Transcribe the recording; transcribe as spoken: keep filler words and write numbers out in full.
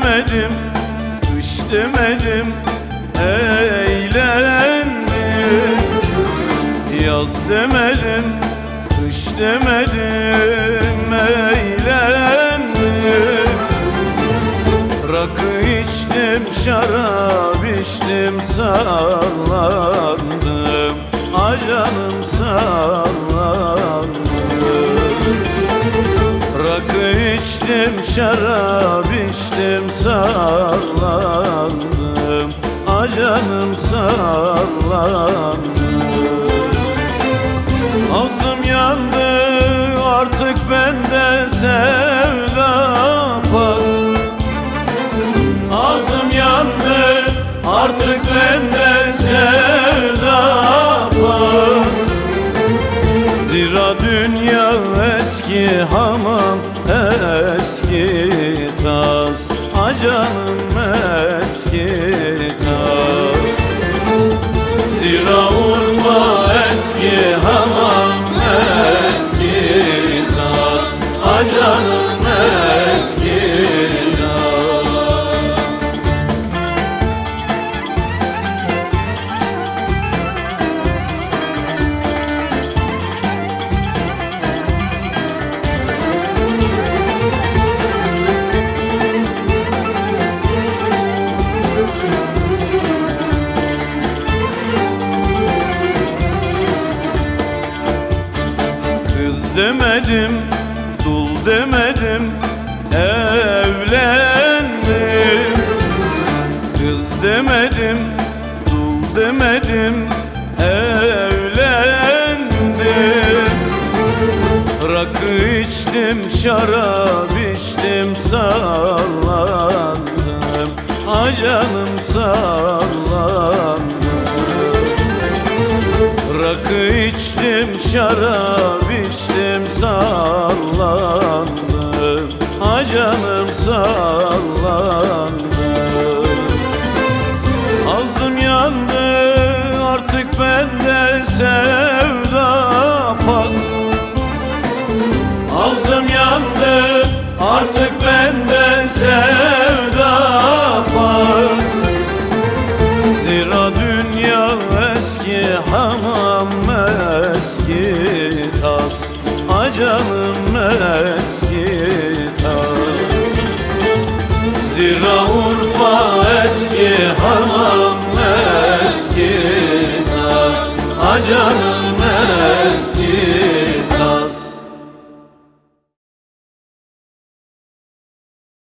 demedim, kış demedim, eğlendim. Yaz demedim, kış demedim, eğlendim. Rakı içtim, şarap içtim, sallandım. Ah canım sallandım. Rakı içtim, şarap içtim, sallandım. Ah canım sallandım. Ağzım yandı artık bende sevda pas. Ağzım yandı artık bende sevda pas. Zira dünya eski hamam, eski tas. Ah canım eski tas. Zira Urfa eski hamam, eski tas. Ah canım eski tas. Kız demedim, dul demedim, evlendim. Kız demedim, dul demedim, evlendim. Rakı içtim, şarap içtim, sallandım. Ah canım sallandım. Rakı içtim, şarap içtim, sallandım. Ah canım sallandım. Ağzım yandı artık bende sevda pas. Ağzım yandı artık bende sevda pas. Zira dünya eski hamam, eski tas. Ah canım eski tas. Zira Urfa eski hamam, eski tas. Ah canım eski